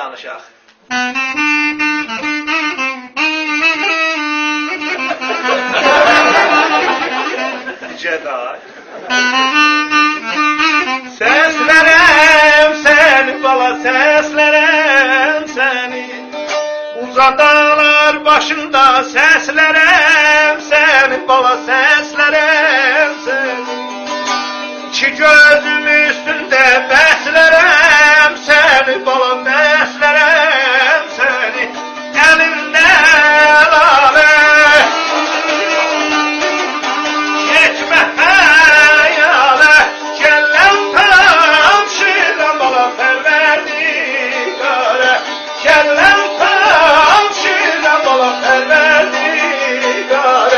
danışaq. Cəday. Səslərəm səni bala, səslərəm səni. Uca dağlar başında səslərəm səni bala, səslərəm səni. İki gözüm üstündə bəslərəm səni bala, bəslərəm səni. Əlində lalə keçmə həyalə, gəlləm tamşıram bala pərverdigara, gəlləm tamşıram bala pərverdigara.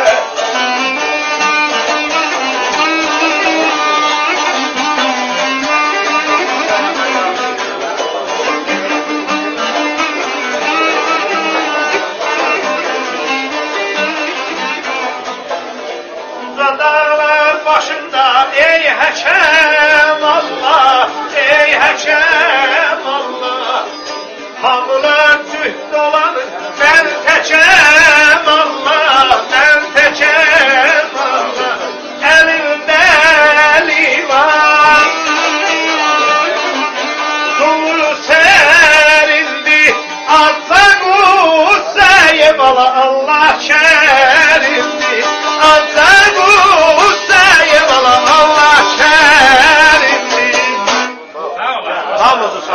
Dağlar başında ey həkəm Allah, ey həkəm Allah. Hamılar cüht dolanır, mən təkəm Allah, mən təkəm Allah. Əlimdə liman, dolu sərildi, azza qusayım Allah, Allah şəhər.